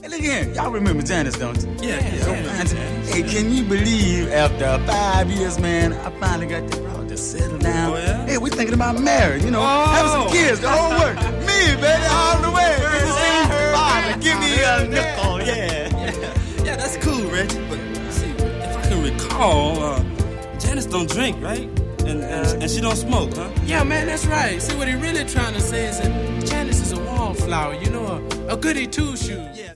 Hey, look here. Y'all remember Janice, don't you? Yeah. Hey, can you believe after 5 years, man, I finally got the girl to settle down? Oh, yeah? Hey, we thinking about marriage, having some kids, the whole work. Me, baby, all the way. Father, give me a nickel, Yeah, that's cool, Reggie. But see, if I can recall, Janice don't drink, right? And she don't smoke, huh? Yeah, man, that's right. See, what he really trying to say is that Janice is a wallflower, a goody two-shoes. Yeah.